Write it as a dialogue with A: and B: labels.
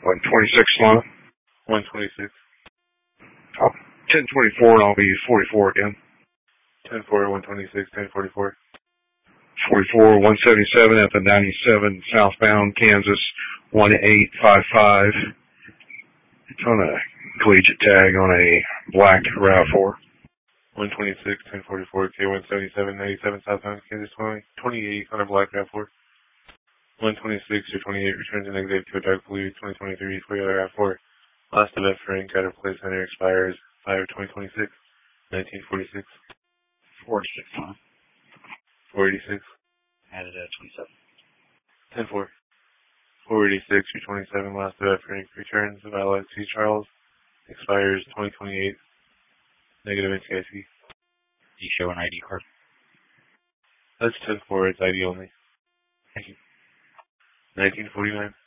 A: 126 Solana.
B: 126.
A: Oh, 1024 and I'll be 44 again.
B: 10-4, 126, 10-44.
A: 44, 177 at the 97 southbound Kansas 1855. It's on a collegiate tag on a black RAV4.
B: 126, 1044, K177, 97 southbound Kansas 28 on a black RAV4. 126 or 28 returns a negative to a dark blue 2023 Toyota RAV4. Last event for ink at a place center expires 5/2026, 1946.
C: 46 on.
B: 486.
C: Added at 27.
B: 10-4. 486 or 27. Last event for ink returns of Allied C. Charles expires 2028. Negative NCIC.
C: Do you show an ID card?
B: That's 10-4. It's ID only.
C: Thank you.
B: 1949.